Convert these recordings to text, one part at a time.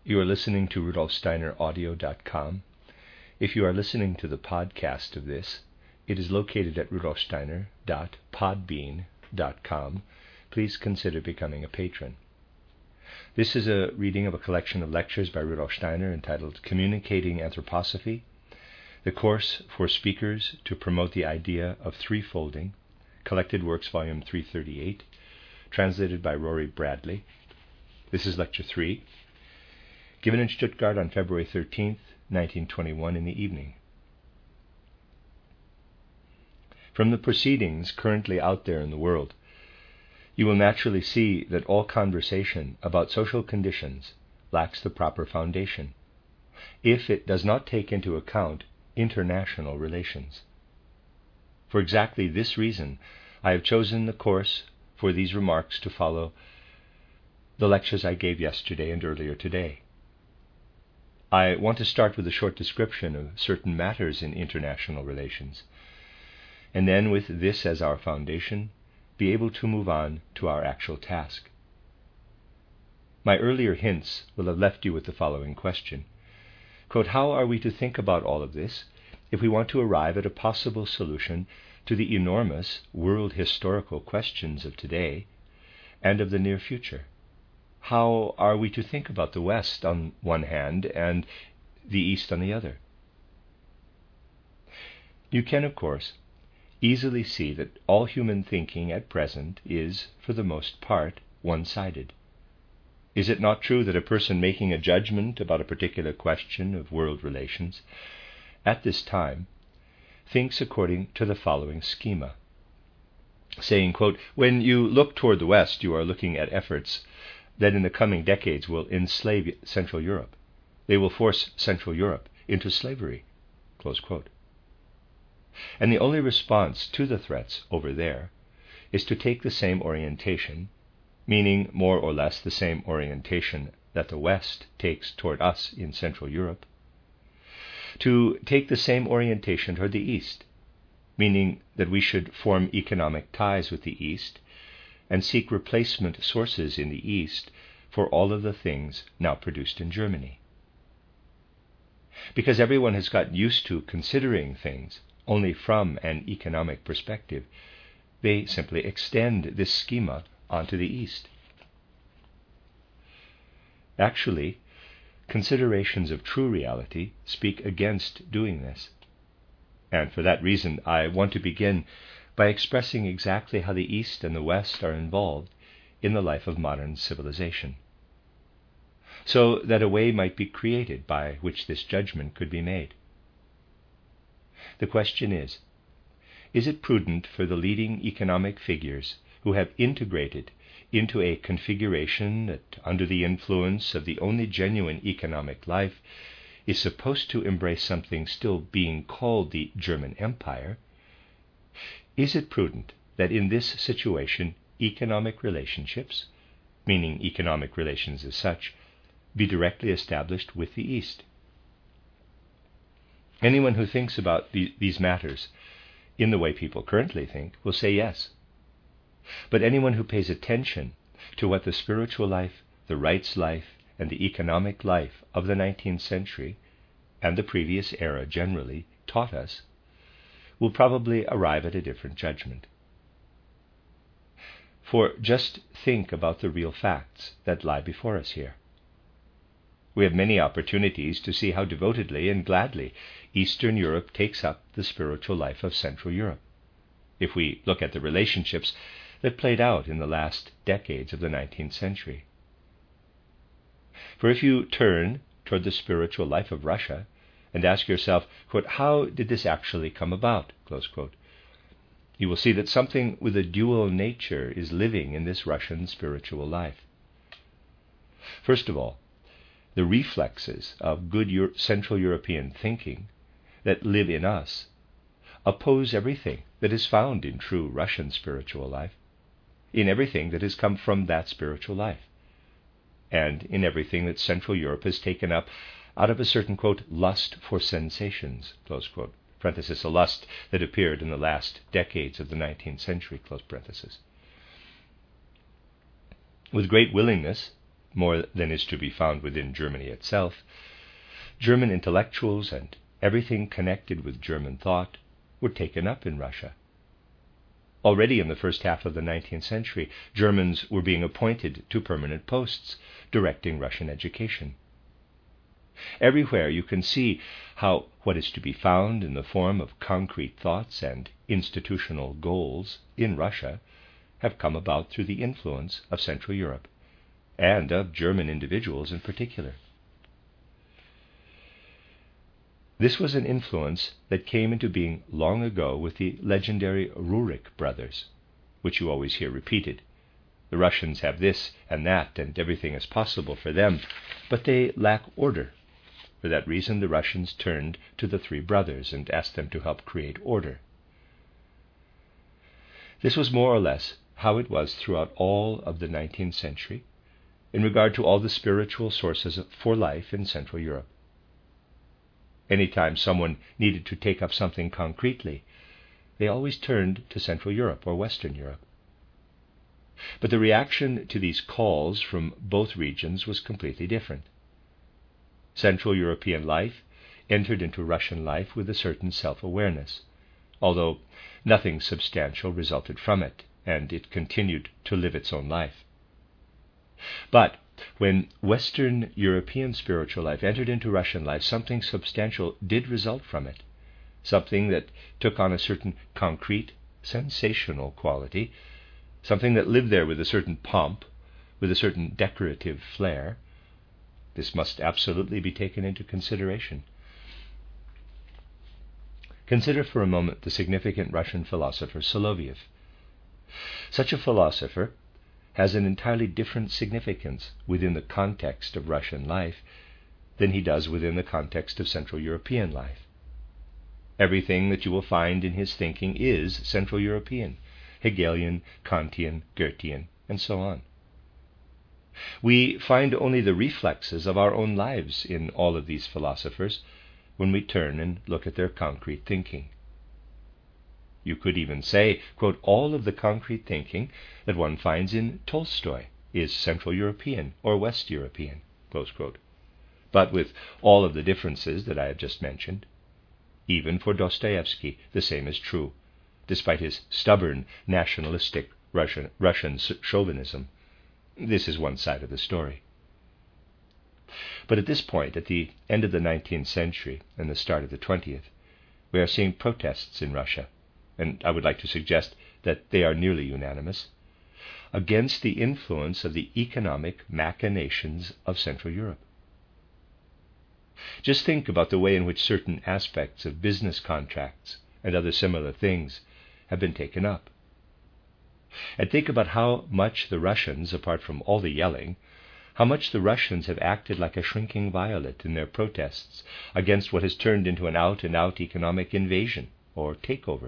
You are listening to rudolfsteineraudio.com. If you are listening to the podcast of this, it is located at rudolfsteiner.podbean.com. Please consider becoming a patron. This is a reading of a collection of lectures by Rudolf Steiner entitled Communicating Anthroposophy, the Course for Speakers to Promote the Idea of Threefolding, Collected Works, Volume 338, translated by Rory Bradley. This is Lecture 3, given in Stuttgart on February 13th, 1921 in the evening. From the proceedings currently out there in the world, you will naturally see that all conversation about social conditions lacks the proper foundation, if it does not take into account international relations. For exactly this reason, I have chosen the course for these remarks to follow the lectures I gave yesterday and earlier today. I want to start with a short description of certain matters in international relations, and then with this as our foundation, be able to move on to our actual task. My earlier hints will have left you with the following question. Quote, how are we to think about all of this if we want to arrive at a possible solution to the enormous world historical questions of today and of the near future? How are we to think about the West on one hand and the East on the other? You can, of course, easily see that all human thinking at present is, for the most part, one-sided. Is it not true that a person making a judgment about a particular question of world relations at this time thinks according to the following schema, saying, quote, when you look toward the West, you are looking at efforts that in the coming decades will enslave Central Europe. They will force Central Europe into slavery, close quote. And the only response to the threats over there is to take the same orientation, meaning more or less the same orientation that the West takes toward us in Central Europe, to take the same orientation toward the East, meaning that we should form economic ties with the East and seek replacement sources in the East for all of the things now produced in Germany. Because everyone has gotten used to considering things only from an economic perspective, they simply extend this schema onto the East. Actually, considerations of true reality speak against doing this. And for that reason, I want to begin by expressing exactly how the East and the West are involved in the life of modern civilization, so that a way might be created by which this judgment could be made. The question is it prudent for the leading economic figures who have integrated into a configuration that, under the influence of the only genuine economic life, is supposed to embrace something still being called the German Empire, is it prudent that in this situation economic relationships, meaning economic relations as such, be directly established with the East? Anyone who thinks about these matters in the way people currently think will say yes. But anyone who pays attention to what the spiritual life, the rights life, and the economic life of the 19th century, and the previous era generally, taught us, will probably arrive at a different judgment. For just think about the real facts that lie before us here. We have many opportunities to see how devotedly and gladly Eastern Europe takes up the spiritual life of Central Europe, if we look at the relationships that played out in the last decades of the 19th century. For if you turn toward the spiritual life of Russia and ask yourself, quote, how did this actually come about, close quote, you will see that something with a dual nature is living in this Russian spiritual life. First of all, the reflexes of good Central European thinking that live in us oppose everything that is found in true Russian spiritual life, in everything that has come from that spiritual life, and in everything that Central Europe has taken up out of a certain, quote, lust for sensations, close quote, parenthesis, a lust that appeared in the last decades of the 19th century, close parenthesis. With great willingness, more than is to be found within Germany itself, German intellectuals and everything connected with German thought were taken up in Russia. Already in the first half of the 19th century, Germans were being appointed to permanent posts, directing Russian education. Everywhere you can see how what is to be found in the form of concrete thoughts and institutional goals in Russia have come about through the influence of Central Europe, and of German individuals in particular. This was an influence that came into being long ago with the legendary Rurik brothers, which you always hear repeated. The Russians have this and that, and everything is possible for them, but they lack order. For that reason, the Russians turned to the three brothers and asked them to help create order. This was more or less how it was throughout all of the 19th century in regard to all the spiritual sources for life in Central Europe. Anytime someone needed to take up something concretely, they always turned to Central Europe or Western Europe. But the reaction to these calls from both regions was completely different. Central European life entered into Russian life with a certain self-awareness, although nothing substantial resulted from it, and it continued to live its own life. But when Western European spiritual life entered into Russian life, something substantial did result from it, something that took on a certain concrete, sensational quality, something that lived there with a certain pomp, with a certain decorative flair. This must absolutely be taken into consideration. Consider for a moment the significant Russian philosopher Soloviev. Such a philosopher has an entirely different significance within the context of Russian life than he does within the context of Central European life. Everything that you will find in his thinking is Central European, Hegelian, Kantian, Goethean, and so on. We find only the reflexes of our own lives in all of these philosophers when we turn and look at their concrete thinking. You could even say, quote, all of the concrete thinking that one finds in Tolstoy is Central European or West European, close quote. But with all of the differences that I have just mentioned, even for Dostoevsky the same is true, despite his stubborn nationalistic Russian chauvinism. This is one side of the story. But at this point, at the end of the 19th century and the start of the 20th, we are seeing protests in Russia, and I would like to suggest that they are nearly unanimous, against the influence of the economic machinations of Central Europe. Just think about the way in which certain aspects of business contracts and other similar things have been taken up. And think about how much the Russians, apart from all the yelling, how much the Russians have acted like a shrinking violet in their protests against what has turned into an out-and-out economic invasion or takeover.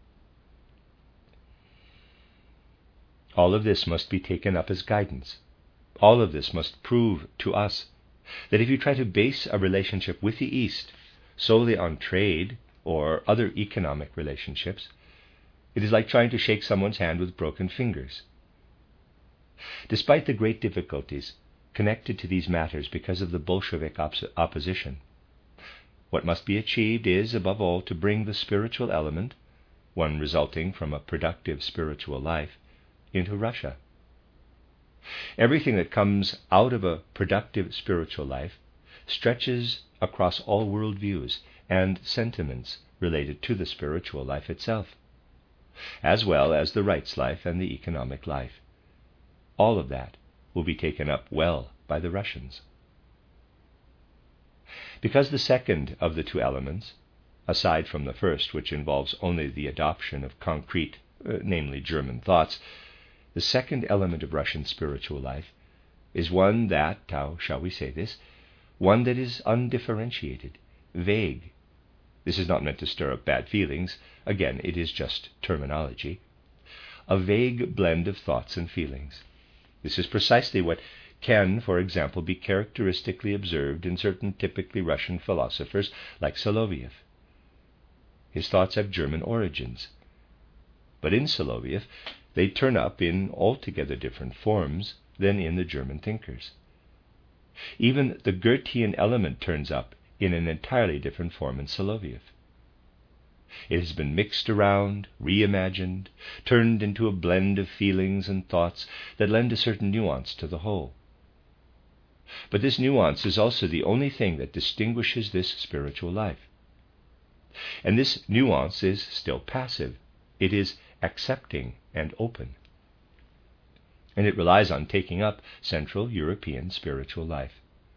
All of this must be taken up as guidance. All of this must prove to us that if you try to base a relationship with the East solely on trade or other economic relationships, it is like trying to shake someone's hand with broken fingers. Despite the great difficulties connected to these matters because of the Bolshevik opposition, what must be achieved is, above all, to bring the spiritual element, one resulting from a productive spiritual life, into Russia. Everything that comes out of a productive spiritual life stretches across all worldviews and sentiments related to the spiritual life itself, as well as the rights life and the economic life. All of that will be taken up well by the Russians. Because the second of the two elements, aside from the first, which involves only the adoption of concrete, namely German thoughts, the second element of Russian spiritual life is one that, how shall we say this, one that is undifferentiated, vague. This is not meant to stir up bad feelings. Again, it is just terminology. A vague blend of thoughts and feelings. This is precisely what can, for example, be characteristically observed in certain typically Russian philosophers like Soloviev. His thoughts have German origins, but in Soloviev they turn up in altogether different forms than in the German thinkers. Even the Goethean element turns up in an entirely different form in Soloviev. It has been mixed around, reimagined, turned into a blend of feelings and thoughts that lend a certain nuance to the whole. But this nuance is also the only thing that distinguishes this spiritual life. And this nuance is still passive. It is accepting and open. And it relies on taking up Central European spiritual life.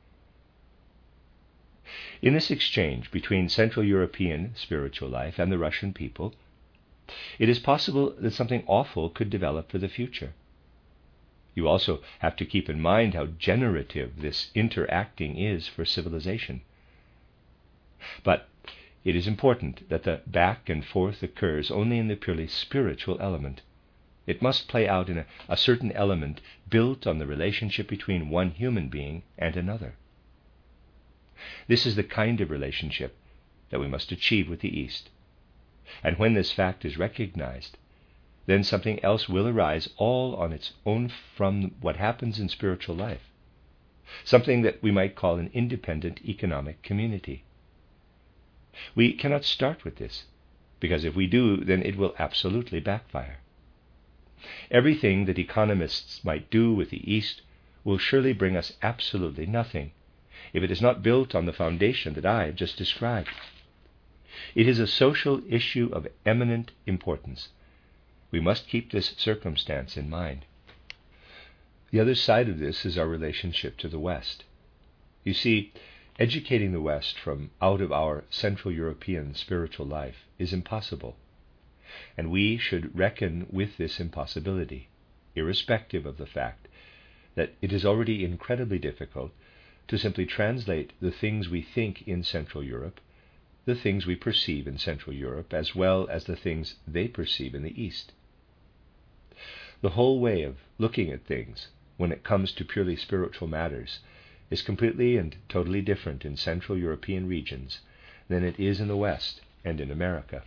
In this exchange between Central European spiritual life and the Russian people, it is possible that something awful could develop for the future. You also have to keep in mind how generative this interacting is for civilization. But it is important that the back and forth occurs only in the purely spiritual element. It must play out in a certain element built on the relationship between one human being and another. This is the kind of relationship that we must achieve with the East. And when this fact is recognized, then something else will arise all on its own from what happens in spiritual life, something that we might call an independent economic community. We cannot start with this, because if we do, then it will absolutely backfire. Everything that economists might do with the East will surely bring us absolutely nothing if it is not built on the foundation that I have just described. It is a social issue of eminent importance. We must keep this circumstance in mind. The other side of this is our relationship to the West. You see, educating the West from out of our Central European spiritual life is impossible, and we should reckon with this impossibility, irrespective of the fact that it is already incredibly difficult to simply translate the things we think in Central Europe, the things we perceive in Central Europe, as well as the things they perceive in the East. The whole way of looking at things, when it comes to purely spiritual matters, is completely and totally different in Central European regions than it is in the West and in America.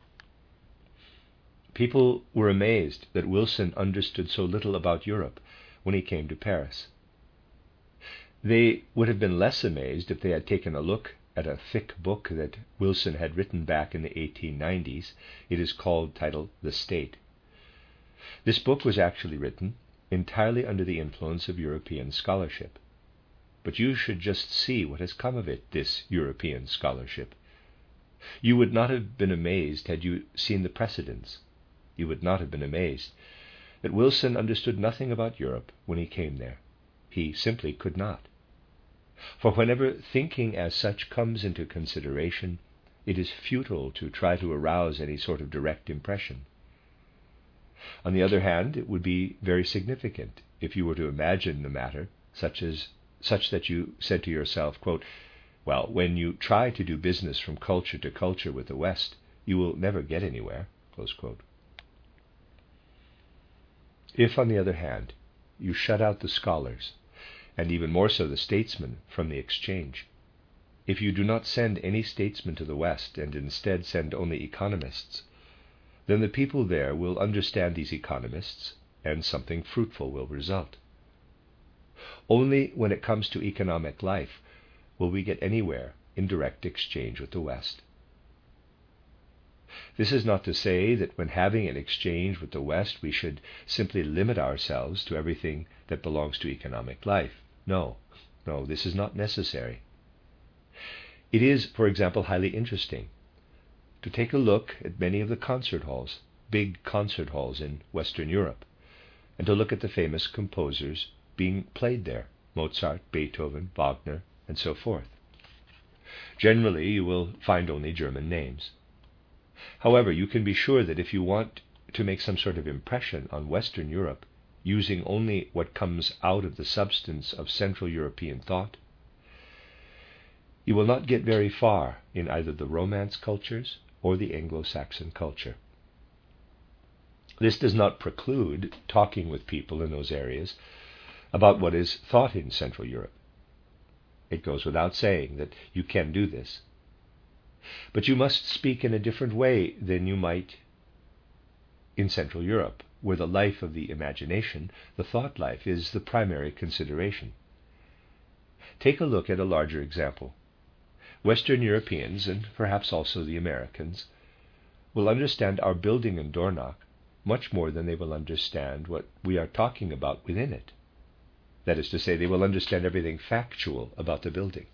People were amazed that Wilson understood so little about Europe when he came to Paris. They would have been less amazed if they had taken a look at a thick book that Wilson had written back in the 1890s. It is titled The State. This book was actually written entirely under the influence of European scholarship. But you should just see what has come of it, this European scholarship. You would not have been amazed had you seen the precedents. You would not have been amazed that Wilson understood nothing about Europe when he came there. He simply could not. For whenever thinking as such comes into consideration, it is futile to try to arouse any sort of direct impression. On the other hand, it would be very significant if you were to imagine the matter such that you said to yourself, quote, well, when you try to do business from culture to culture with the West, you will never get anywhere, close quote. If, on the other hand, you shut out the scholars, and even more so the statesmen, from the exchange, if you do not send any statesmen to the West and instead send only economists, then the people there will understand these economists and something fruitful will result. Only when it comes to economic life will we get anywhere in direct exchange with the West. This is not to say that when having an exchange with the West we should simply limit ourselves to everything that belongs to economic life. No, this is not necessary. It is, for example, highly interesting to take a look at many of the concert halls, big concert halls in Western Europe, and to look at the famous composers being played there, Mozart, Beethoven, Wagner, and so forth. Generally, you will find only German names. However, you can be sure that if you want to make some sort of impression on Western Europe, using only what comes out of the substance of Central European thought, you will not get very far in either the Romance cultures or the Anglo-Saxon culture. This does not preclude talking with people in those areas about what is thought in Central Europe. It goes without saying that you can do this. But you must speak in a different way than you might in Central Europe, where the life of the imagination, the thought life, is the primary consideration. Take a look at a larger example. Western Europeans, and perhaps also the Americans, will understand our building in Dornach much more than they will understand what we are talking about within it. That is to say, they will understand everything factual about the building.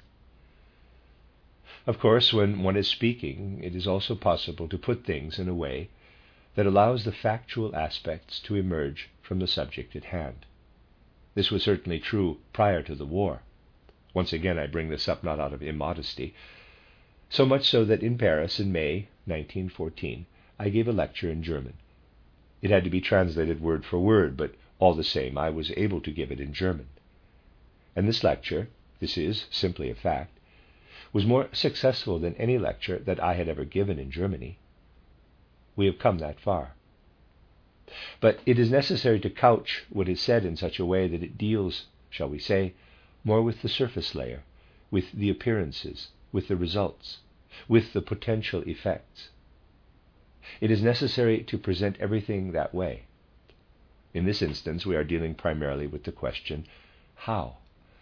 Of course, when one is speaking, it is also possible to put things in a way that allows the factual aspects to emerge from the subject at hand. This was certainly true prior to the war. Once again, I bring this up not out of immodesty, so much so that in Paris in May 1914, I gave a lecture in German. It had to be translated word for word, but all the same, I was able to give it in German. And this lecture, this is simply a fact, was more successful than any lecture that I had ever given in Germany. We have come that far. But it is necessary to couch what is said in such a way that it deals, shall we say, more with the surface layer, with the appearances, with the results, with the potential effects. It is necessary to present everything that way. In this instance, we are dealing primarily with the question, how?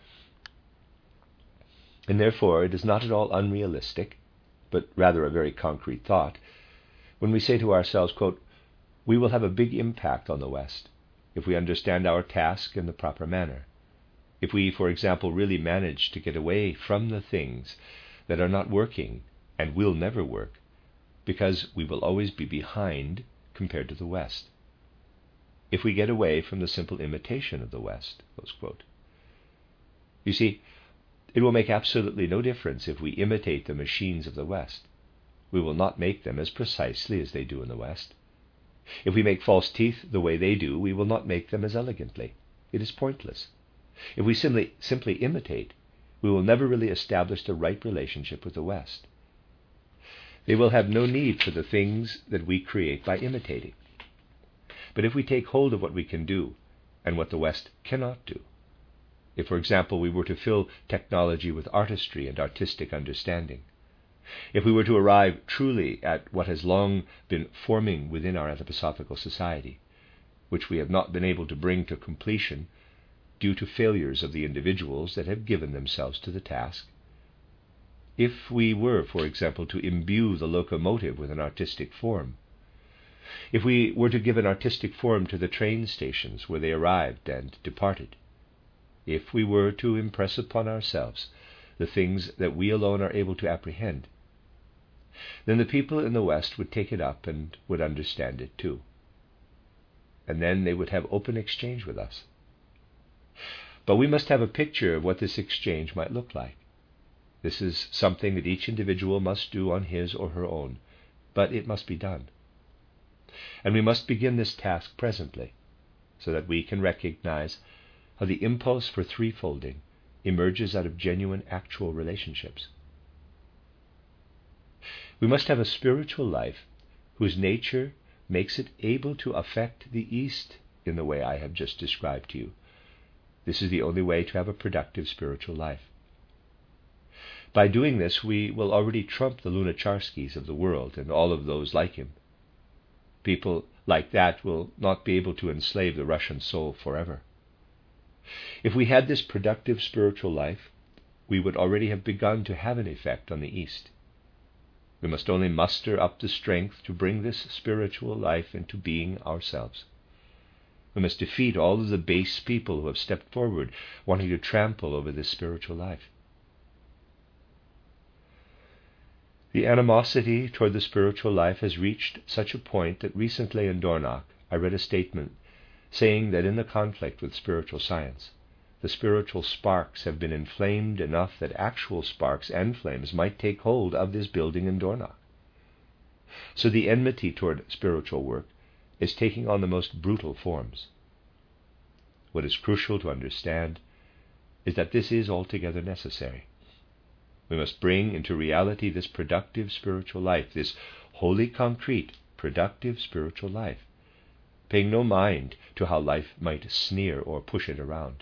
And therefore, it is not at all unrealistic, but rather a very concrete thought, when we say to ourselves, quote, we will have a big impact on the West if we understand our task in the proper manner. If we, for example, really manage to get away from the things that are not working and will never work, because we will always be behind compared to the West. If we get away from the simple imitation of the West, close quote. You see, it will make absolutely no difference if we imitate the machines of the West. We will not make them as precisely as they do in the West. If we make false teeth the way they do, we will not make them as elegantly. It is pointless. If we simply imitate, we will never really establish the right relationship with the West. They will have no need for the things that we create by imitating. But if we take hold of what we can do and what the West cannot do, if, for example, we were to fill technology with artistry and artistic understanding, if we were to arrive truly at what has long been forming within our anthroposophical society, which we have not been able to bring to completion due to failures of the individuals that have given themselves to the task, if we were, for example, to imbue the locomotive with an artistic form, if we were to give an artistic form to the train stations where they arrived and departed, if we were to impress upon ourselves the things that we alone are able to apprehend, then the people in the West would take it up and would understand it too. And then they would have open exchange with us. But we must have a picture of what this exchange might look like. This is something that each individual must do on his or her own, but it must be done. And we must begin this task presently, so that we can recognize how the impulse for threefolding emerges out of genuine actual relationships. We must have a spiritual life whose nature makes it able to affect the East in the way I have just described to you. This is the only way to have a productive spiritual life. By doing this, we will already trump the Lunacharskys of the world and all of those like him. People like that will not be able to enslave the Russian soul forever. If we had this productive spiritual life, we would already have begun to have an effect on the East. We must only muster up the strength to bring this spiritual life into being ourselves. We must defeat all of the base people who have stepped forward, wanting to trample over this spiritual life. The animosity toward the spiritual life has reached such a point that recently in Dornach I read a statement saying that in the conflict with spiritual science, the spiritual sparks have been inflamed enough that actual sparks and flames might take hold of this building in Dornach. So the enmity toward spiritual work is taking on the most brutal forms. What is crucial to understand is that this is altogether necessary. We must bring into reality this productive spiritual life, this wholly concrete, productive spiritual life, paying no mind to how life might sneer or push it around.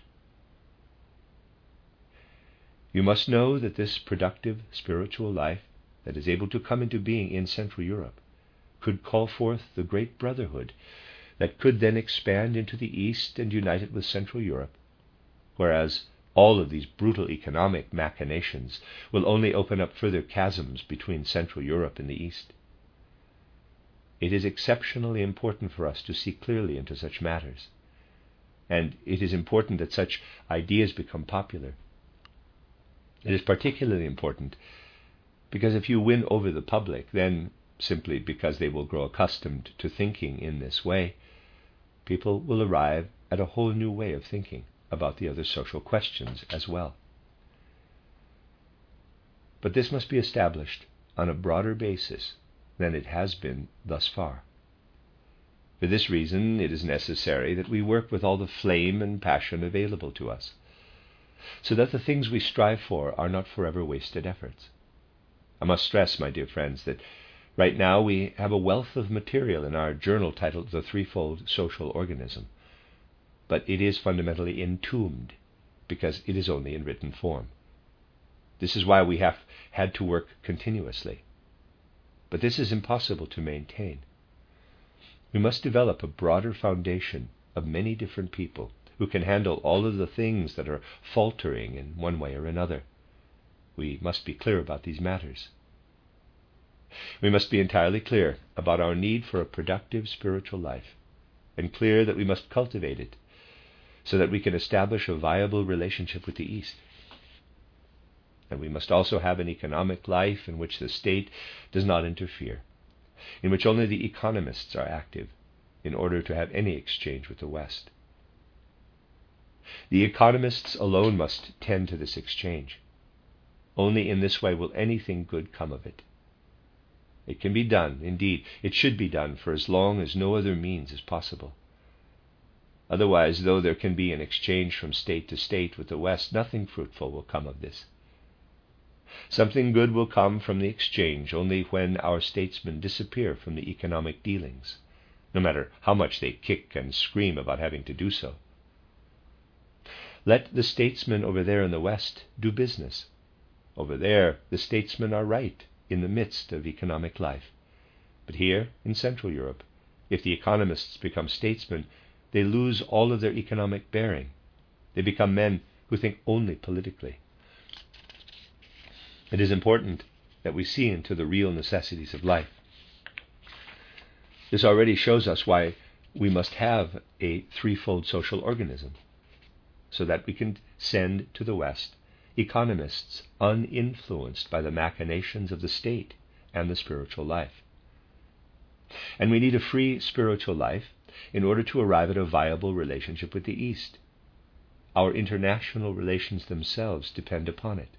You must know that this productive spiritual life that is able to come into being in Central Europe could call forth the great brotherhood that could then expand into the East and unite it with Central Europe, whereas all of these brutal economic machinations will only open up further chasms between Central Europe and the East. It is exceptionally important for us to see clearly into such matters, and it is important that such ideas become popular. It is particularly important because if you win over the public, then simply because they will grow accustomed to thinking in this way, people will arrive at a whole new way of thinking about the other social questions as well. But this must be established on a broader basis than it has been thus far. For this reason, it is necessary that we work with all the flame and passion available to us, so that the things we strive for are not forever wasted efforts. I must stress, my dear friends, that right now we have a wealth of material in our journal titled The Threefold Social Organism, but it is fundamentally entombed because it is only in written form. This is why we have had to work continuously. But this is impossible to maintain. We must develop a broader foundation of many different people who can handle all of the things that are faltering in one way or another. We must be clear about these matters. We must be entirely clear about our need for a productive spiritual life, and clear that we must cultivate it so that we can establish a viable relationship with the East. And we must also have an economic life in which the state does not interfere, in which only the economists are active in order to have any exchange with the West. The economists alone must tend to this exchange. Only in this way will anything good come of it. It can be done, indeed, it should be done for as long as no other means is possible. Otherwise, though there can be an exchange from state to state with the West, nothing fruitful will come of this. Something good will come from the exchange only when our statesmen disappear from the economic dealings, no matter how much they kick and scream about having to do so. Let the statesmen over there in the West do business. Over there, the statesmen are right in the midst of economic life. But here, in Central Europe, if the economists become statesmen, they lose all of their economic bearing. They become men who think only politically. It is important that we see into the real necessities of life. This already shows us why we must have a threefold social organism, so that we can send to the West economists uninfluenced by the machinations of the state and the spiritual life. And we need a free spiritual life in order to arrive at a viable relationship with the East. Our international relations themselves depend upon it.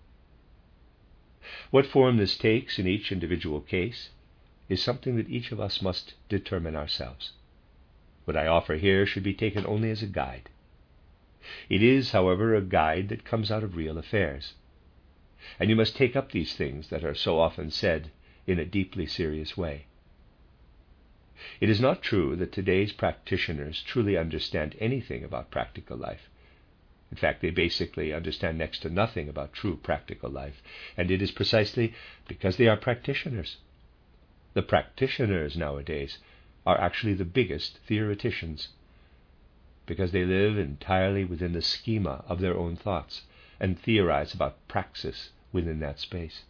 What form this takes in each individual case is something that each of us must determine ourselves. What I offer here should be taken only as a guide. It is, however, a guide that comes out of real affairs. And you must take up these things that are so often said in a deeply serious way. It is not true that today's practitioners truly understand anything about practical life. In fact, they basically understand next to nothing about true practical life, and it is precisely because they are practitioners. The practitioners nowadays are actually the biggest theoreticians, because they live entirely within the schema of their own thoughts and theorize about praxis within that space.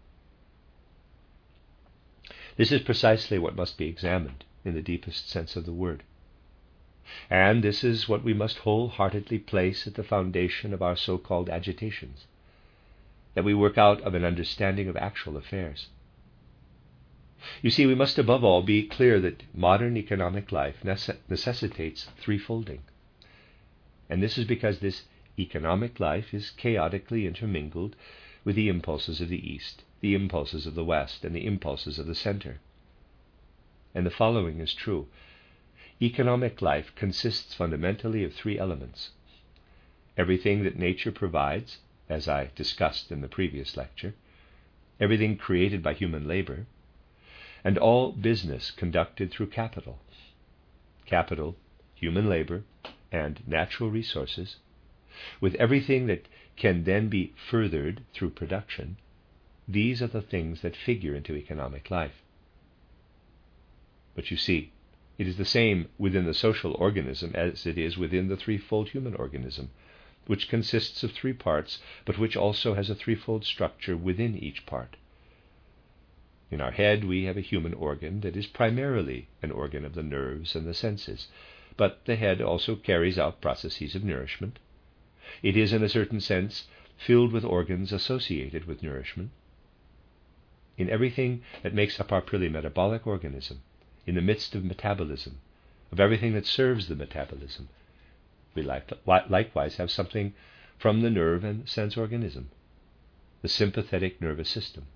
This is precisely what must be examined in the deepest sense of the word. And this is what we must wholeheartedly place at the foundation of our so-called agitations, that we work out of an understanding of actual affairs. You see, we must above all be clear that modern economic life necessitates threefolding. And this is because this economic life is chaotically intermingled with the impulses of the East, the impulses of the West, and the impulses of the center. And the following is true. Economic life consists fundamentally of three elements: everything that nature provides, as I discussed in the previous lecture, everything created by human labor, and all business conducted through capital. Capital, human labor, and natural resources, with everything that can then be furthered through production, these are the things that figure into economic life. But you see, it is the same within the social organism as it is within the threefold human organism. which consists of three parts, but which also has a threefold structure within each part. In our head we have a human organ that is primarily an organ of the nerves and the senses, but the head also carries out processes of nourishment. It is, in a certain sense, filled with organs associated with nourishment. In everything that makes up our purely metabolic organism, in the midst of metabolism, of everything that serves the metabolism, we likewise have something from the nerve and sense organism, the sympathetic nervous system.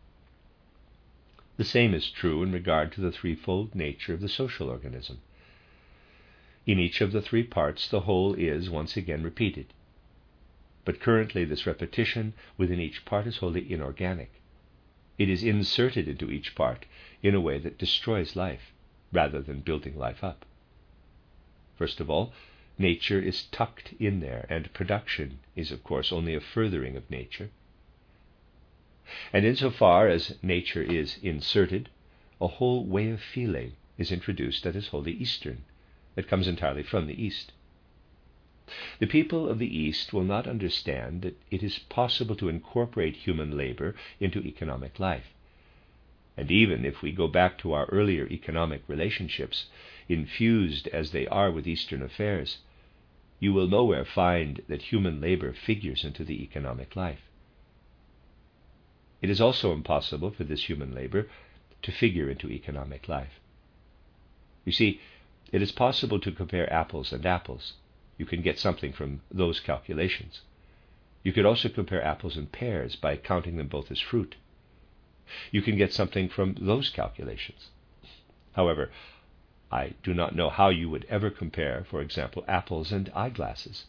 The same is true in regard to the threefold nature of the social organism. In each of the three parts, the whole is once again repeated. But currently this repetition within each part is wholly inorganic. It is inserted into each part in a way that destroys life, rather than building life up. First of all, nature is tucked in there, and production is, of course, only a furthering of nature. And insofar as nature is inserted, a whole way of feeling is introduced that is wholly Eastern, that comes entirely from the East. The people of the East will not understand that it is possible to incorporate human labor into economic life. And even if we go back to our earlier economic relationships, infused as they are with Eastern affairs, you will nowhere find that human labor figures into the economic life. It is also impossible for this human labor to figure into economic life. You see, it is possible to compare apples and apples. You can get something from those calculations. You could also compare apples and pears by counting them both as fruit. You can get something from those calculations. However, I do not know how you would ever compare, for example, apples and eyeglasses.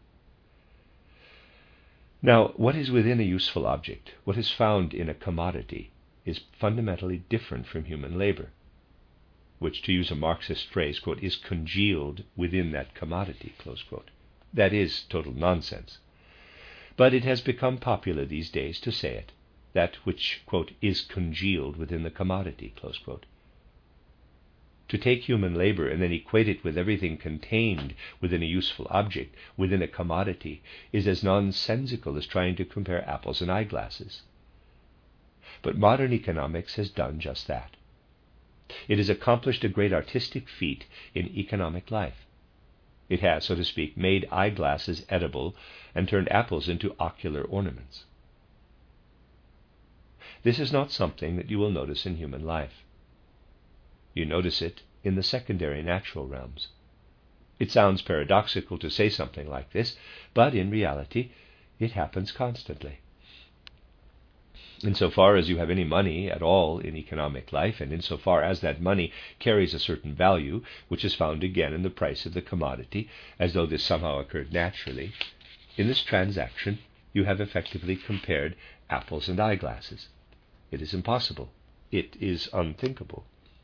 Now, what is within a useful object, what is found in a commodity, is fundamentally different from human labor, which, to use a Marxist phrase, quote, is congealed within that commodity, close quote. That is total nonsense. But it has become popular these days to say it, that which, quote, is congealed within the commodity, close quote. To take human labor and then equate it with everything contained within a useful object, within a commodity, is as nonsensical as trying to compare apples and eyeglasses. But modern economics has done just that. It has accomplished a great artistic feat in economic life. It has, so to speak, made eyeglasses edible and turned apples into ocular ornaments. This is not something that you will notice in human life. You notice it in the secondary natural realms. It sounds paradoxical to say something like this, but in reality it happens constantly. Insofar as you have any money at all in economic life, and insofar as that money carries a certain value, which is found again in the price of the commodity, as though this somehow occurred naturally, in this transaction you have effectively compared apples and eyeglasses. It is impossible. It is unthinkable.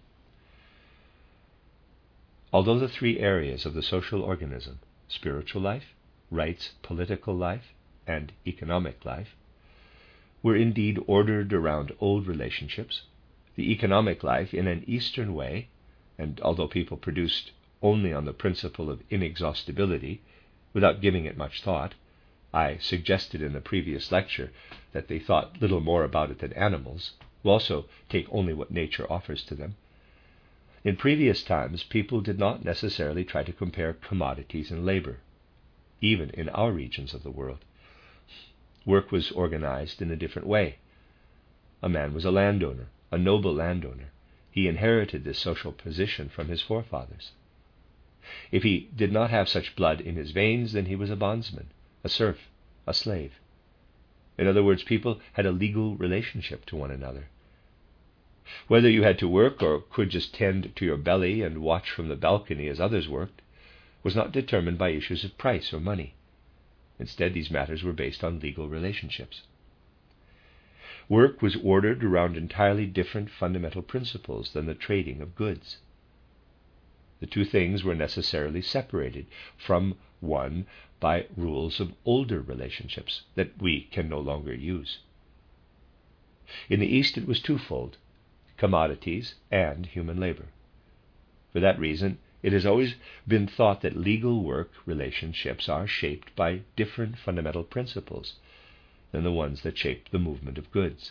Although the three areas of the social organism, spiritual life, rights, political life, and economic life, were indeed ordered around old relationships, the economic life in an Eastern way, and although people produced only on the principle of inexhaustibility, without giving it much thought, I suggested in a previous lecture that they thought little more about it than animals, who also take only what nature offers to them. In previous times, people did not necessarily try to compare commodities and labor, even in our regions of the world. Work was organized in a different way. A man was a landowner, a noble landowner. He inherited this social position from his forefathers. If he did not have such blood in his veins, then he was a bondsman, a serf, a slave. In other words, people had a legal relationship to one another. Whether you had to work or could just tend to your belly and watch from the balcony as others worked was not determined by issues of price or money. Instead, these matters were based on legal relationships. Work was ordered around entirely different fundamental principles than the trading of goods. The two things were necessarily separated from one by rules of older relationships that we can no longer use. In the East it was twofold: commodities and human labor. For that reason, it has always been thought that legal work relationships are shaped by different fundamental principles than the ones that shape the movement of goods.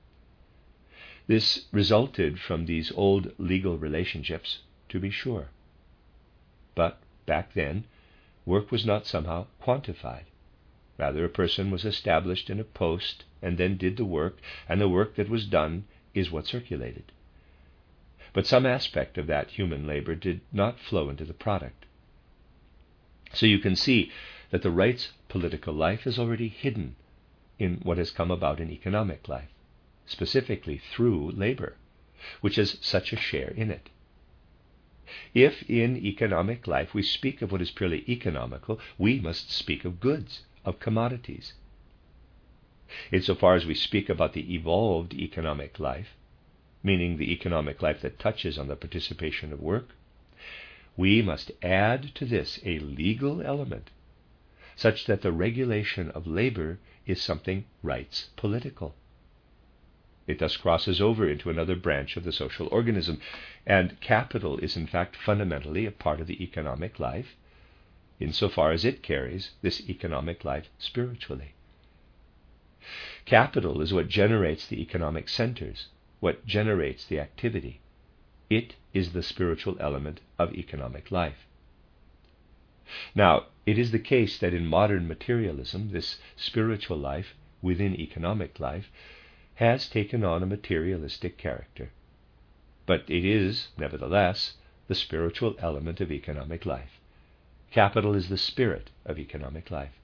This resulted from these old legal relationships, to be sure. But back then, work was not somehow quantified. Rather, a person was established in a post and then did the work, and the work that was done is what circulated. But some aspect of that human labor did not flow into the product. So you can see that the right's political life is already hidden in what has come about in economic life, specifically through labor, which has such a share in it. If in economic life we speak of what is purely economical, we must speak of goods, of commodities. Insofar as we speak about the evolved economic life, meaning the economic life that touches on the participation of work, we must add to this a legal element, such that the regulation of labor is something rights political. It thus crosses over into another branch of the social organism, and capital is in fact fundamentally a part of the economic life, insofar as it carries this economic life spiritually. Capital is what generates the economic centers, what generates the activity. It is the spiritual element of economic life. Now, it is the case that in modern materialism, this spiritual life within economic life has taken on a materialistic character. But it is, nevertheless, the spiritual element of economic life. Capital is the spirit of economic life.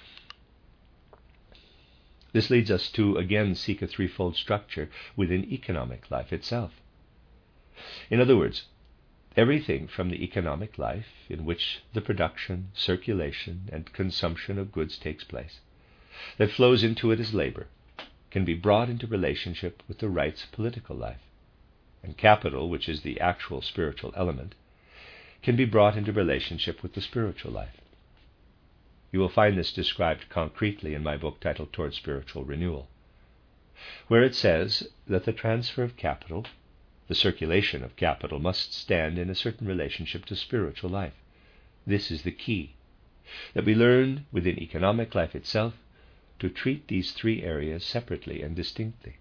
This leads us to again seek a threefold structure within economic life itself. In other words, everything from the economic life in which the production, circulation, and consumption of goods takes place, that flows into it as labor, can be brought into relationship with the right's political life. And capital, which is the actual spiritual element, can be brought into relationship with the spiritual life. You will find this described concretely in my book titled Towards Spiritual Renewal, where it says that the transfer of capital, the circulation of capital, must stand in a certain relationship to spiritual life. This is the key, that we learn within economic life itself to treat these three areas separately and distinctly.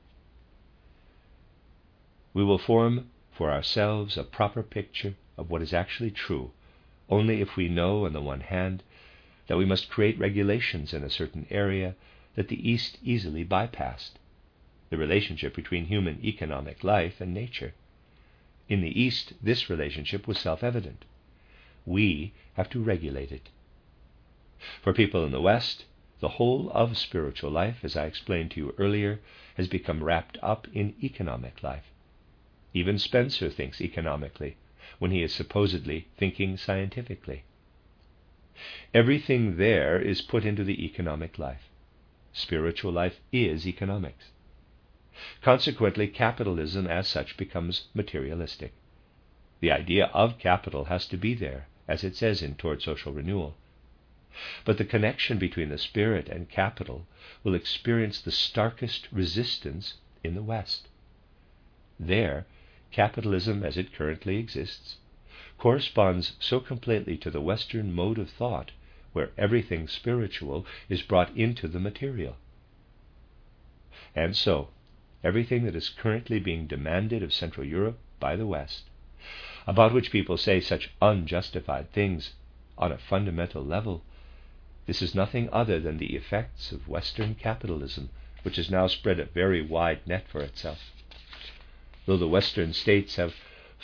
We will form for ourselves a proper picture of what is actually true only if we know, on the one hand, that we must create regulations in a certain area that the East easily bypassed, the relationship between human economic life and nature. In the East, this relationship was self-evident. We have to regulate it. For people in the West, the whole of spiritual life, as I explained to you earlier, has become wrapped up in economic life. Even Spencer thinks economically when he is supposedly thinking scientifically. Everything there is put into the economic life. Spiritual life is economics. Consequently, capitalism as such becomes materialistic. The idea of capital has to be there, as it says in Toward Social Renewal. But the connection between the spirit and capital will experience the starkest resistance in the West. There, capitalism as it currently exists corresponds so completely to the Western mode of thought, where everything spiritual is brought into the material. And so, everything that is currently being demanded of Central Europe by the West, about which people say such unjustified things on a fundamental level, this is nothing other than the effects of Western capitalism, which has now spread a very wide net for itself. Though the Western states have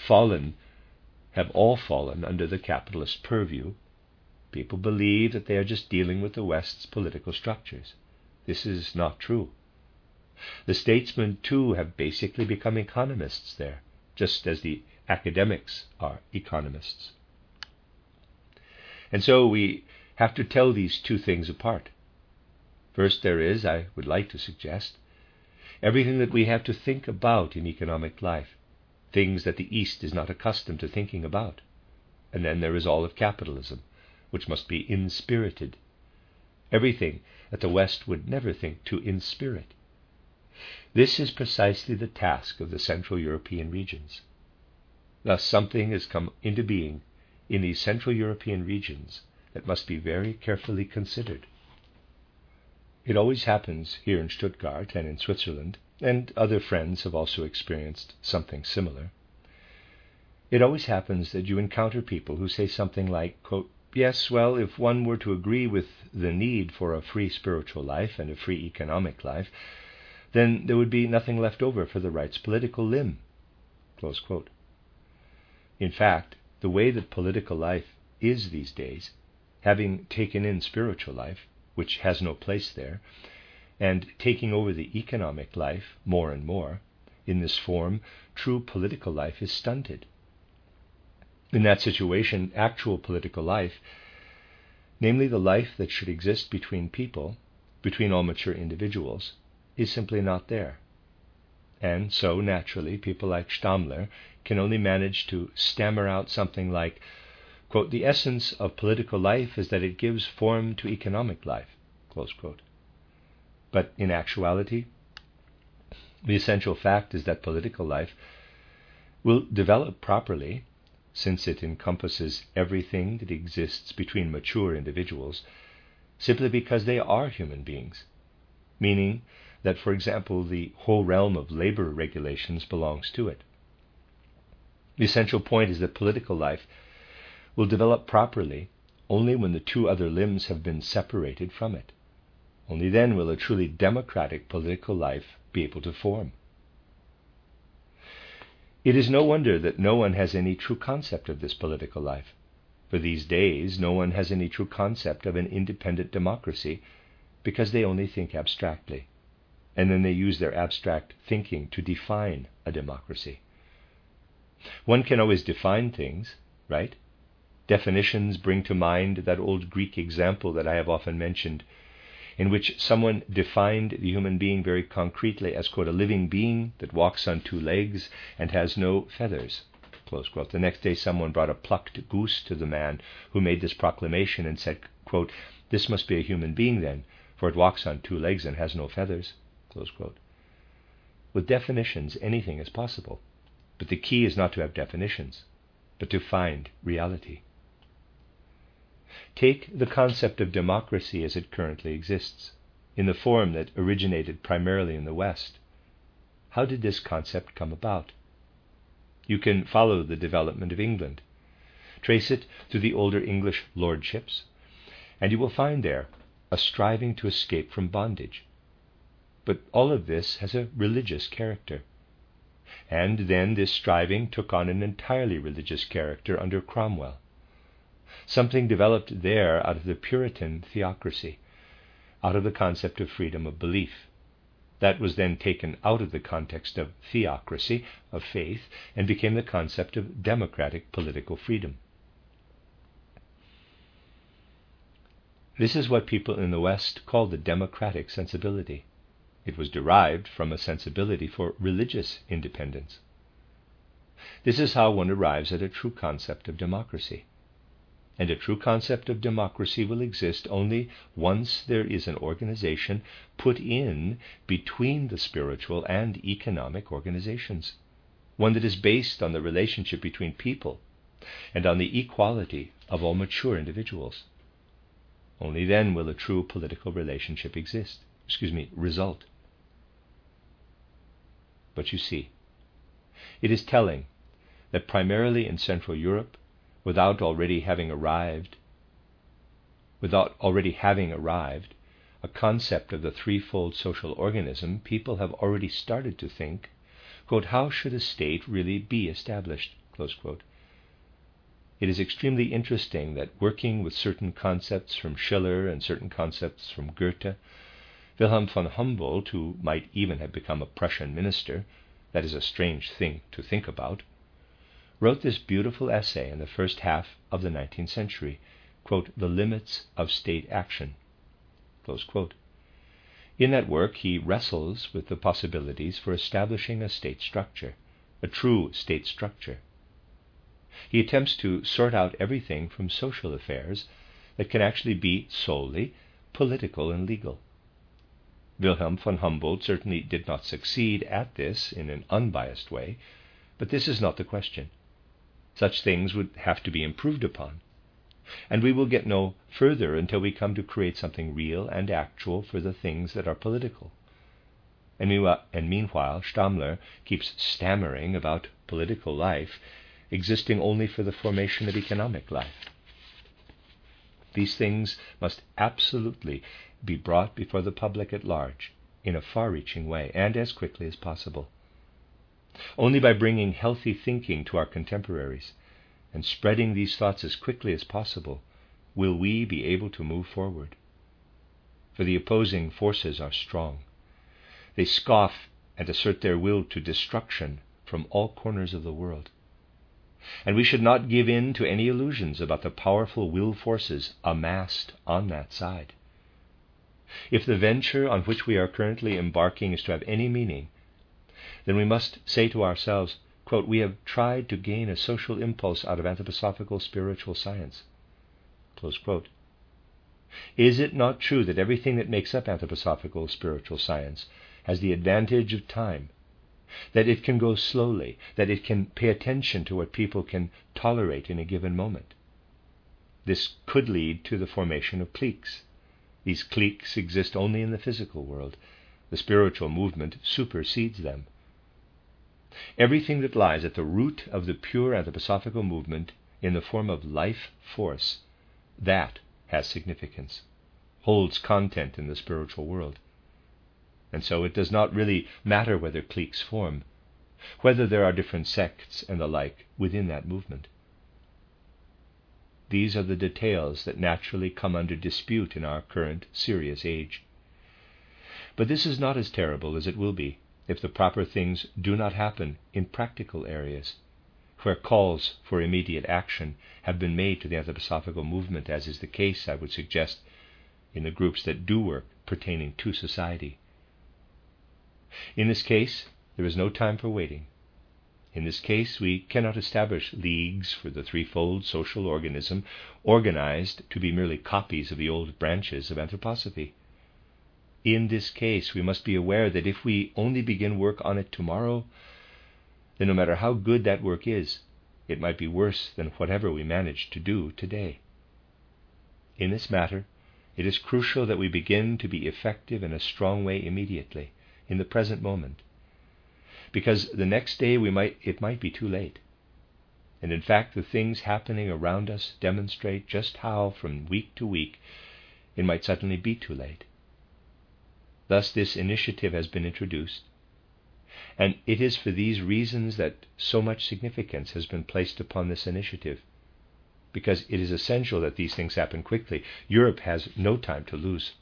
all fallen under the capitalist purview, people believe that they are just dealing with the West's political structures. This is not true. The statesmen, too, have basically become economists there, just as the academics are economists. And so we have to tell these two things apart. First, there is, I would like to suggest, everything that we have to think about in economic life, things that the East is not accustomed to thinking about. And then there is all of capitalism, which must be inspirited, everything that the West would never think to inspirit. This is precisely the task of the Central European regions. Thus something has come into being in these Central European regions that must be very carefully considered. It always happens here in Stuttgart and in Switzerland, and other friends have also experienced something similar. It always happens that you encounter people who say something like, quote, yes, well, if one were to agree with the need for a free spiritual life and a free economic life, then there would be nothing left over for the right's political limb, close quote. In fact, the way that political life is these days, having taken in spiritual life, which has no place there, and taking over the economic life more and more, in this form, true political life is stunted. In that situation, actual political life, namely the life that should exist between people, between all mature individuals, is simply not there. And so, naturally, people like Stammler can only manage to stammer out something like, quote, the essence of political life is that it gives form to economic life, close quote. But in actuality, the essential fact is that political life will develop properly, since it encompasses everything that exists between mature individuals, simply because they are human beings, meaning that, for example, the whole realm of labor regulations belongs to it. The essential point is that political life will develop properly only when the two other limbs have been separated from it. Only then will a truly democratic political life be able to form. It is no wonder that no one has any true concept of this political life, for these days no one has any true concept of an independent democracy, because they only think abstractly, and then they use their abstract thinking to define a democracy. One can always define things, right? Definitions bring to mind that old Greek example that I have often mentioned, in which someone defined the human being very concretely as, quote, a living being that walks on two legs and has no feathers, close quote. The next day someone brought a plucked goose to the man who made this proclamation and said, quote, this must be a human being then, for it walks on two legs and has no feathers, close quote. With definitions, anything is possible, but the key is not to have definitions, but to find reality. Take the concept of democracy as it currently exists, in the form that originated primarily in the West. How did this concept come about? You can follow the development of England, trace it through the older English lordships, and you will find there a striving to escape from bondage. But all of this has a religious character. And then this striving took on an entirely religious character under Cromwell. Something developed there out of the Puritan theocracy, out of the concept of freedom of belief. That was then taken out of the context of theocracy, of faith, and became the concept of democratic political freedom. This is what people in the West call the democratic sensibility. It was derived from a sensibility for religious independence. This is how one arrives at a true concept of democracy. And a true concept of democracy will exist only once there is an organization put in between the spiritual and economic organizations, one that is based on the relationship between people and on the equality of all mature individuals. Only then will a true political relationship result. But you see, it is telling that primarily in Central Europe, without already having arrived, a concept of the threefold social organism, people have already started to think, quote, how should a state really be established, close quote. It is extremely interesting that working with certain concepts from Schiller and certain concepts from Goethe, Wilhelm von Humboldt, who might even have become a Prussian minister, that is a strange thing to think about, wrote this beautiful essay in the first half of the 19th century, quote, The Limits of State Action, close quote. In that work, he wrestles with the possibilities for establishing a state structure, a true state structure. He attempts to sort out everything from social affairs that can actually be solely political and legal. Wilhelm von Humboldt certainly did not succeed at this in an unbiased way, but this is not the question. Such things would have to be improved upon. And we will get no further until we come to create something real and actual for the things that are political. And meanwhile, Stammler keeps stammering about political life existing only for the formation of economic life. These things must absolutely be brought before the public at large in a far-reaching way and as quickly as possible. Only by bringing healthy thinking to our contemporaries and spreading these thoughts as quickly as possible will we be able to move forward. For the opposing forces are strong. They scoff and assert their will to destruction from all corners of the world. And we should not give in to any illusions about the powerful will forces amassed on that side. If the venture on which we are currently embarking is to have any meaning, then we must say to ourselves, quote, "We have tried to gain a social impulse out of anthroposophical spiritual science." Close quote. Is it not true that everything that makes up anthroposophical spiritual science has the advantage of time, that it can go slowly, that it can pay attention to what people can tolerate in a given moment? This could lead to the formation of cliques. These cliques exist only in the physical world. The spiritual movement supersedes them. Everything that lies at the root of the pure anthroposophical movement in the form of life force, that has significance, holds content in the spiritual world. And so it does not really matter whether cliques form, whether there are different sects and the like within that movement. These are the details that naturally come under dispute in our current serious age. But this is not as terrible as it will be if the proper things do not happen in practical areas, where calls for immediate action have been made to the anthroposophical movement, as is the case, I would suggest, in the groups that do work pertaining to society. In this case, there is no time for waiting. In this case, we cannot establish leagues for the threefold social organism organized to be merely copies of the old branches of anthroposophy. In this case, we must be aware that if we only begin work on it tomorrow, then no matter how good that work is, it might be worse than whatever we manage to do today. In this matter, it is crucial that we begin to be effective in a strong way immediately, in the present moment, because the next day it might be too late. And in fact, the things happening around us demonstrate just how, from week to week, it might suddenly be too late. Thus this initiative has been introduced, and it is for these reasons that so much significance has been placed upon this initiative, because it is essential that these things happen quickly. Europe has no time to lose.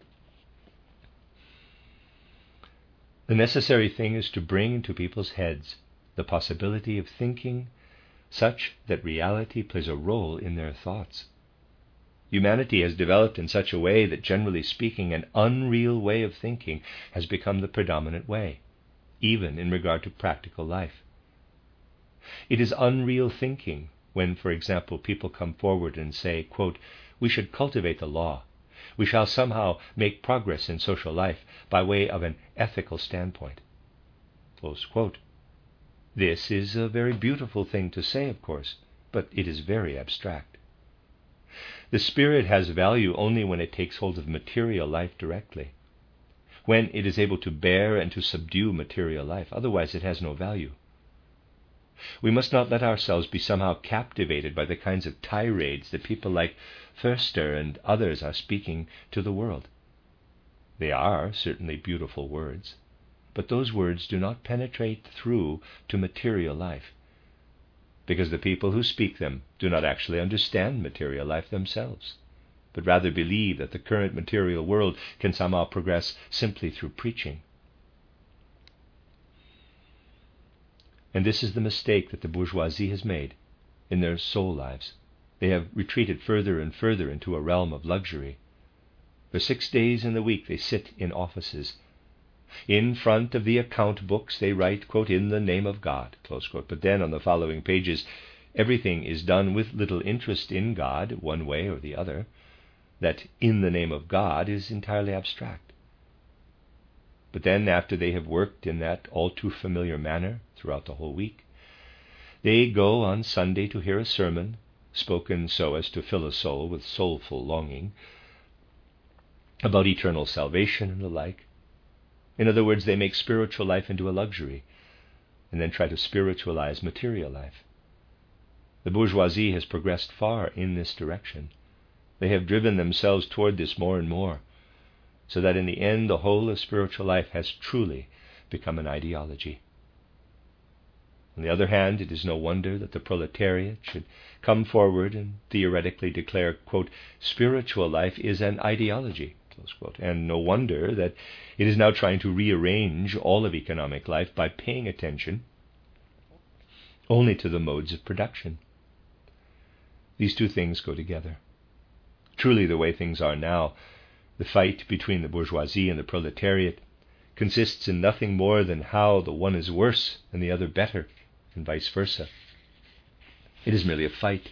The necessary thing is to bring into people's heads the possibility of thinking such that reality plays a role in their thoughts. Humanity has developed in such a way that, generally speaking, an unreal way of thinking has become the predominant way, even in regard to practical life. It is unreal thinking when, for example, people come forward and say, quote, "We should cultivate the law. We shall somehow make progress in social life by way of an ethical standpoint." Close quote. This is a very beautiful thing to say, of course, but it is very abstract. The spirit has value only when it takes hold of material life directly, when it is able to bear and to subdue material life. Otherwise it has no value. We must not let ourselves be somehow captivated by the kinds of tirades that people like Förster and others are speaking to the world. They are certainly beautiful words, but those words do not penetrate through to material life, because the people who speak them do not actually understand material life themselves, but rather believe that the current material world can somehow progress simply through preaching. And this is the mistake that the bourgeoisie has made in their soul lives. They have retreated further and further into a realm of luxury. For 6 days in the week they sit in offices. In front of the account books they write, quote, "in the name of God," close quote. But then on the following pages, everything is done with little interest in God, one way or the other. That "in the name of God" is entirely abstract. But then, after they have worked in that all too familiar manner throughout the whole week, They go on Sunday to hear a sermon, spoken so as to fill a soul with soulful longing, about eternal salvation and the like. In other words, they make spiritual life into a luxury, and then try to spiritualize material life. The bourgeoisie has progressed far in this direction. They have driven themselves toward this more and more, so that in the end the whole of spiritual life has truly become an ideology. On the other hand, it is no wonder that the proletariat should come forward and theoretically declare, quote, spiritual life is an ideology, close quote, and no wonder that it is now trying to rearrange all of economic life by paying attention only to the modes of production. These two things go together. Truly, the way things are now, the fight between the bourgeoisie and the proletariat consists in nothing more than how the one is worse and the other better, and vice versa. It is merely a fight.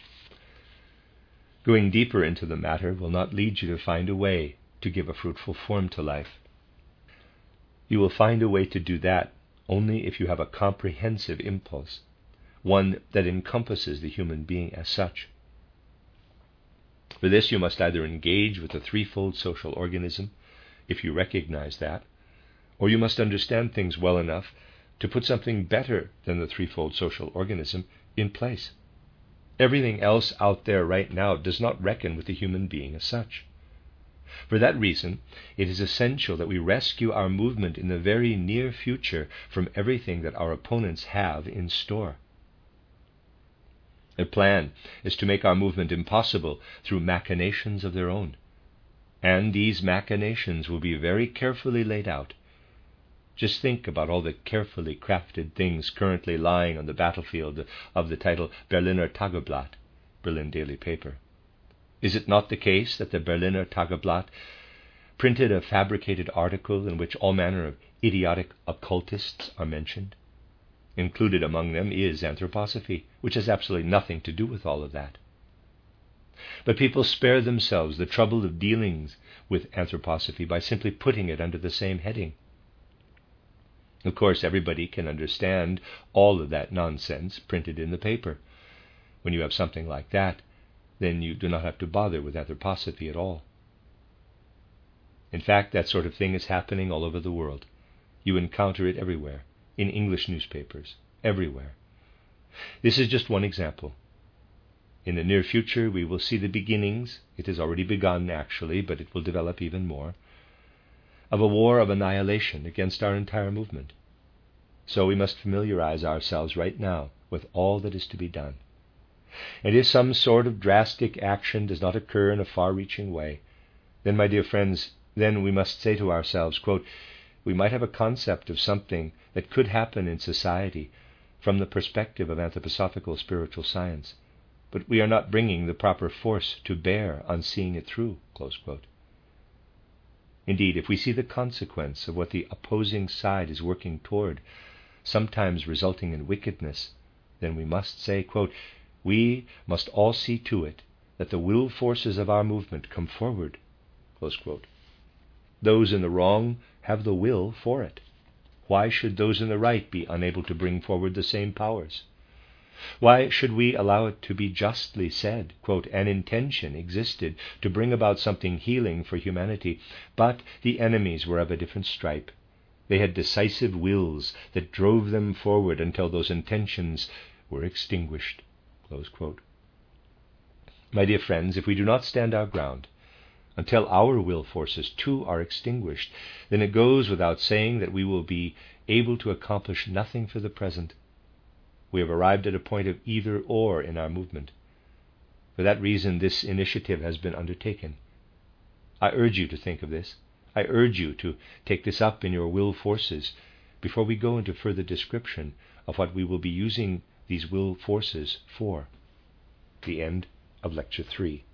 Going deeper into the matter will not lead you to find a way to give a fruitful form to life. You will find a way to do that only if you have a comprehensive impulse, one that encompasses the human being as such. For this, you must either engage with the threefold social organism, if you recognize that, or you must understand things well enough to put something better than the threefold social organism in place. Everything else out there right now does not reckon with the human being as such. For that reason, it is essential that we rescue our movement in the very near future from everything that our opponents have in store. Their plan is to make our movement impossible through machinations of their own. And these machinations will be very carefully laid out. Just think about all the carefully crafted things currently lying on the battlefield of the title Berliner Tageblatt, Berlin daily paper. Is it not the case that the Berliner Tageblatt printed a fabricated article in which all manner of idiotic occultists are mentioned? Included among them is anthroposophy, which has absolutely nothing to do with all of that. But people spare themselves the trouble of dealing with anthroposophy by simply putting it under the same heading. Of course, everybody can understand all of that nonsense printed in the paper. When you have something like that, then you do not have to bother with anthroposophy at all. In fact, that sort of thing is happening all over the world. You encounter it everywhere, in English newspapers, everywhere. This is just one example. In the near future, we will see the beginnings, it has already begun actually, but it will develop even more, of a war of annihilation against our entire movement. So we must familiarize ourselves right now with all that is to be done. And if some sort of drastic action does not occur in a far-reaching way, then, my dear friends, then we must say to ourselves, quote, we might have a concept of something that could happen in society from the perspective of anthroposophical spiritual science, but we are not bringing the proper force to bear on seeing it through, close quote. Indeed, if we see the consequence of what the opposing side is working toward, sometimes resulting in wickedness, then we must say, quote, we must all see to it that the will forces of our movement come forward, close quote. Those in the wrong have the will for it. Why should those in the right be unable to bring forward the same powers? Why should we allow it to be justly said, quote, an intention existed to bring about something healing for humanity, but the enemies were of a different stripe. They had decisive wills that drove them forward until those intentions were extinguished, close quote. My dear friends, if we do not stand our ground until our will forces too are extinguished, then it goes without saying that we will be able to accomplish nothing for the present. We have arrived at a point of either or in our movement. For that reason, this initiative has been undertaken. I urge you to think of this. I urge you to take this up in your will forces before we go into further description of what we will be using these will forces for. The end of Lecture 3.